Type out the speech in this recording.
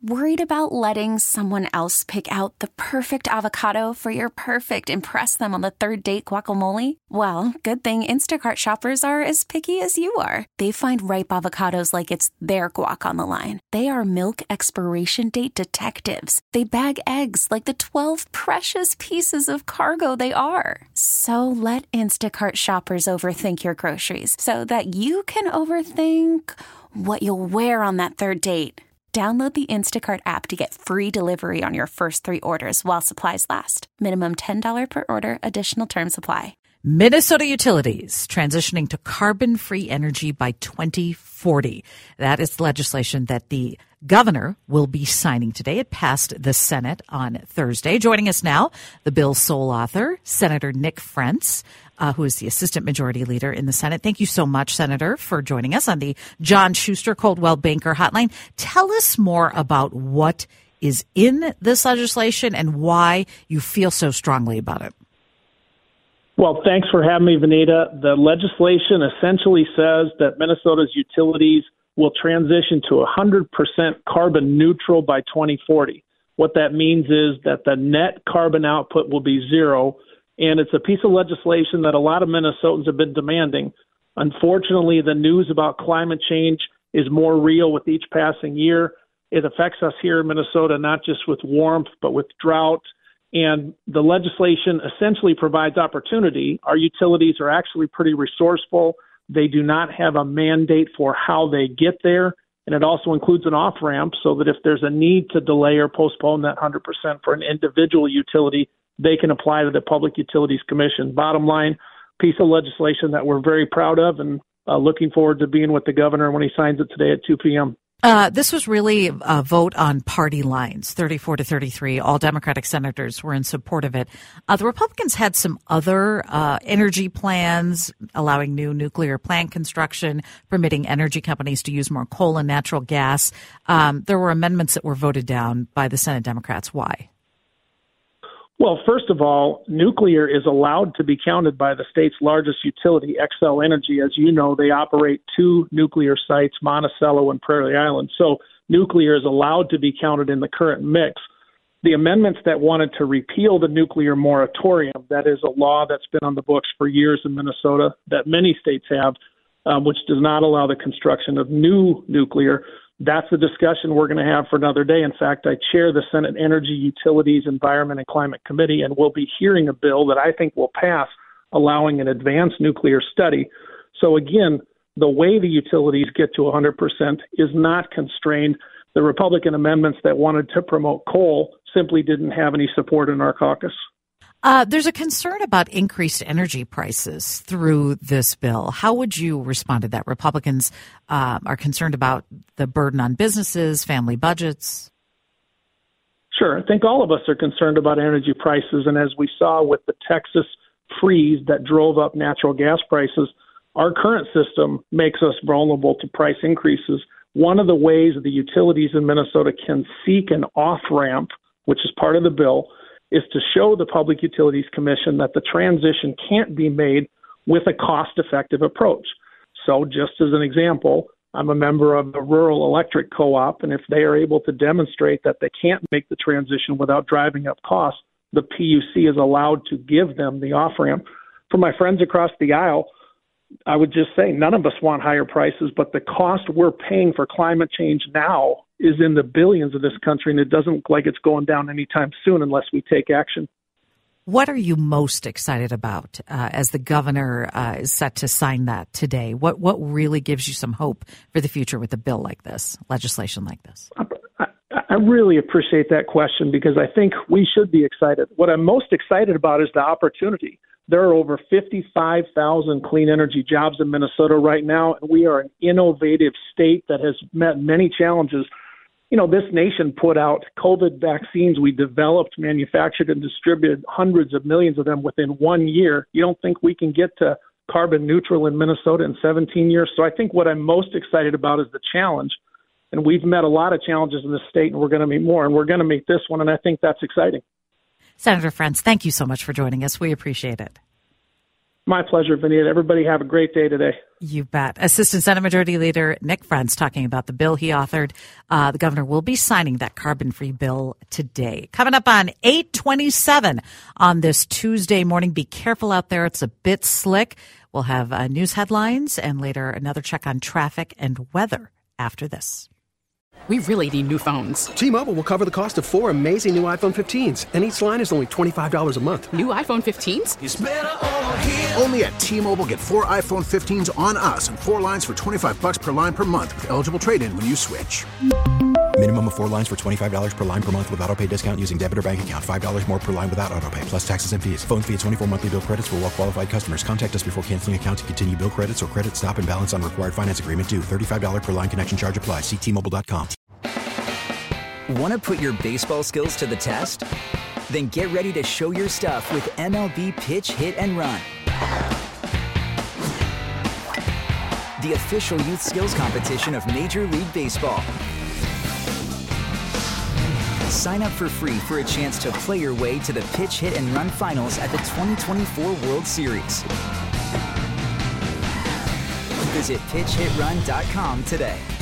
Worried about letting someone else pick out the perfect avocado for your perfect impress them on the third date guacamole? Well, good thing Instacart shoppers are as picky as you are. They find ripe avocados like it's their guac on the line. They are milk expiration date detectives. They bag eggs like the 12 precious pieces of cargo they are. So let Instacart shoppers overthink your groceries so that you can overthink what you'll wear on that third date. Download the Instacart app to get free delivery on your first 3 orders while supplies last. Minimum $10 per order. Additional terms apply. Minnesota Utilities transitioning to carbon-free energy by 2040. That is legislation that the governor will be signing today. It passed the Senate on Thursday. Joining us now, the bill's sole author, Senator Nick Frentz, who is the Assistant Majority Leader in the Senate. Thank you so much, Senator, for joining us on the John Schuster Coldwell Banker Hotline. Tell us more about what is in this legislation and why you feel so strongly about it. Well, thanks for having me, Vanita. The legislation essentially says that Minnesota's utilities will transition to 100% carbon neutral by 2040. What that means is that the net carbon output will be zero, and it's a piece of legislation that a lot of Minnesotans have been demanding. Unfortunately, the news about climate change is more real with each passing year. It affects us here in Minnesota, not just with warmth, but with drought. And the legislation essentially provides opportunity. Our utilities are actually pretty resourceful. They do not have a mandate for how they get there. And it also includes an off-ramp so that if there's a need to delay or postpone that 100% for an individual utility, they can apply to the Public Utilities Commission. Bottom line, piece of legislation that we're very proud of and looking forward to being with the governor when he signs it today at 2 p.m. This was really a vote on party lines, 34-33. All Democratic senators were in support of it. The Republicans had some other energy plans, allowing new nuclear plant construction, permitting energy companies to use more coal and natural gas. There were amendments that were voted down by the Senate Democrats. Why? Well, first of all, nuclear is allowed to be counted by the state's largest utility, Xcel Energy. As you know, they operate 2 nuclear sites, Monticello and Prairie Island. So nuclear is allowed to be counted in the current mix. The amendments that wanted to repeal the nuclear moratorium, that is a law that's been on the books for years in Minnesota that many states have, which does not allow the construction of new nuclear. That's a discussion we're going to have for another day. In fact, I chair the Senate Energy, Utilities, Environment, and Climate Committee, and we'll be hearing a bill that I think will pass allowing an advanced nuclear study. So again, the way the utilities get to 100% is not constrained. The Republican amendments that wanted to promote coal simply didn't have any support in our caucus. There's a concern about increased energy prices through this bill. How would you respond to that? Republicans are concerned about the burden on businesses, family budgets. Sure. I think all of us are concerned about energy prices. And as we saw with the Texas freeze that drove up natural gas prices, our current system makes us vulnerable to price increases. One of the ways the utilities in Minnesota can seek an off-ramp, which is part of the bill, is to show the Public Utilities Commission that the transition can't be made with a cost-effective approach. So just as an example, I'm a member of the Rural Electric Co-op, and if they are able to demonstrate that they can't make the transition without driving up costs, the PUC is allowed to give them the off-ramp. For my friends across the aisle, I would just say none of us want higher prices, but the cost we're paying for climate change now is in the billions of this country, and it doesn't look like it's going down anytime soon unless we take action. What are you most excited about as the governor is set to sign that today? What really gives you some hope for the future with a bill like this, legislation like this? I really appreciate that question because I think we should be excited. What I'm most excited about is the opportunity. There are over 55,000 clean energy jobs in Minnesota right now, and we are an innovative state that has met many challenges. You know, this nation put out COVID vaccines. We developed, manufactured, and distributed hundreds of millions of them within 1 year. You don't think we can get to carbon neutral in Minnesota in 17 years? So I think what I'm most excited about is the challenge. And we've met a lot of challenges in this state, and we're going to meet more, and we're going to meet this one, and I think that's exciting. Senator Frentz, thank you so much for joining us. We appreciate it. My pleasure, Vanita. Everybody have a great day today. You bet. Assistant Senate Majority Leader Nick Frentz talking about the bill he authored. The governor will be signing that carbon-free bill today. Coming up on 8:27 on this Tuesday morning. Be careful out there. It's a bit slick. We'll have news headlines and later another check on traffic and weather after this. We really need new phones. T-Mobile will cover the cost of 4 amazing new iPhone 15s, and each line is only $25 a month. New iPhone 15s? It's better over here. Only at T-Mobile, get 4 iPhone 15s on us and 4 lines for $25 per line per month with eligible trade-in when you switch. Minimum of 4 lines for $25 per line per month with autopay discount using debit or bank account. $5 more per line without autopay, plus taxes and fees. Phone fee at 24 monthly bill credits for well-qualified customers. Contact us before canceling account to continue bill credits or credit stop and balance on required finance agreement due. $35 per line connection charge applies. See T-Mobile.com. Want to put your baseball skills to the test? Then get ready to show your stuff with MLB Pitch, Hit, and Run. The official youth skills competition of Major League Baseball. Sign up for free for a chance to play your way to the Pitch, Hit, and Run finals at the 2024 World Series. Visit PitchHitRun.com today.